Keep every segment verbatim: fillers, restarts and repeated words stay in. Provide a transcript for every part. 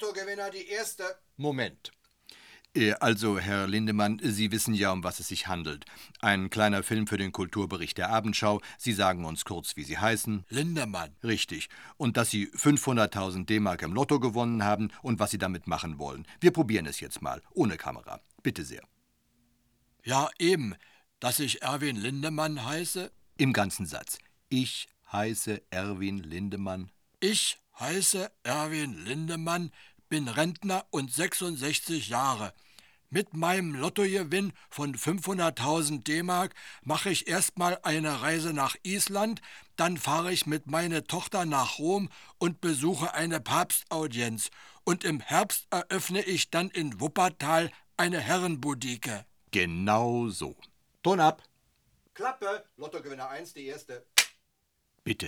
Lottogewinner die erste. Moment. Äh, Also, Herr Lindemann, Sie wissen ja, um was es sich handelt. Ein kleiner Film für den Kulturbericht der Abendschau. Sie sagen uns kurz, wie Sie heißen. Lindemann. Richtig. Und dass Sie fünfhunderttausend D-Mark im Lotto gewonnen haben und was Sie damit machen wollen. Wir probieren es jetzt mal, ohne Kamera. Bitte sehr. Ja, eben, dass ich Erwin Lindemann heiße. Im ganzen Satz. Ich heiße Erwin Lindemann. Ich heiße Erwin Lindemann, bin Rentner und sechsundsechzig Jahre. Mit meinem Lottogewinn von fünfhunderttausend D-Mark mache ich erstmal eine Reise nach Island, dann fahre ich mit meiner Tochter nach Rom und besuche eine Papstaudienz. Und im Herbst eröffne ich dann in Wuppertal eine Herrenboutique. Genau so. Ton ab. Klappe, Lottogewinner eins, die erste. Bitte.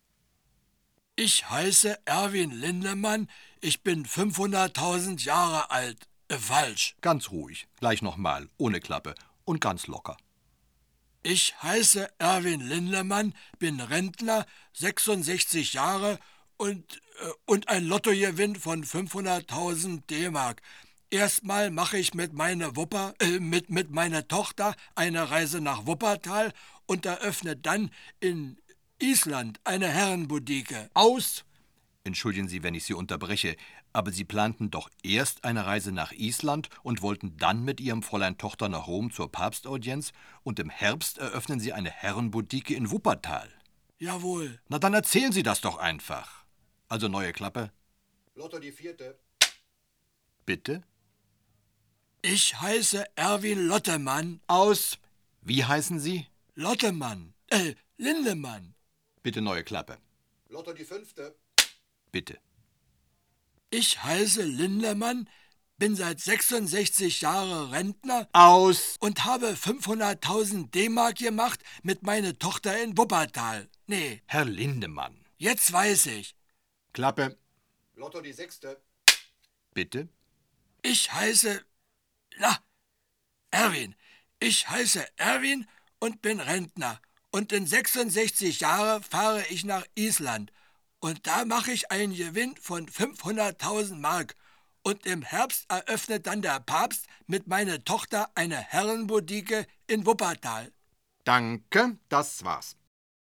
Ich heiße Erwin Lindemann, ich bin fünfhunderttausend Jahre alt. Äh, falsch. Ganz ruhig. Gleich nochmal. Ohne Klappe. Und ganz locker. Ich heiße Erwin Lindemann, bin Rentner, sechsundsechzig Jahre und, äh, und ein Lottogewinn von fünfhunderttausend D-Mark. Erstmal mache ich mit meiner Wupper, äh, mit, mit meiner Tochter eine Reise nach Wuppertal und eröffne dann in Island eine Herrenboutique. Aus! Entschuldigen Sie, wenn ich Sie unterbreche, aber Sie planten doch erst eine Reise nach Island und wollten dann mit Ihrem Fräulein Tochter nach Rom zur Papstaudienz und im Herbst eröffnen Sie eine Herrenboutique in Wuppertal. Jawohl. Na, dann erzählen Sie das doch einfach. Also neue Klappe. Lotto die vierte. Bitte? Ich heiße Erwin Lottemann. Aus! Wie heißen Sie? Lottemann. Äh, Lindemann. Bitte neue Klappe. Lotto die fünfte. Bitte. Ich heiße Lindemann, bin seit sechsundsechzig Jahren Rentner. Aus! Und habe fünfhunderttausend D-Mark gemacht mit meiner Tochter in Wuppertal. Nee. Herr Lindemann. Jetzt weiß ich. Klappe. Lotto die sechste. Bitte? Ich heiße... Na, Erwin. Ich heiße Erwin und bin Rentner. Und in sechsundsechzig Jahren fahre ich nach Island. Und da mache ich einen Gewinn von fünfhunderttausend Mark. Und im Herbst eröffnet dann der Papst mit meiner Tochter eine Herrenboutique in Wuppertal. Danke, das war's.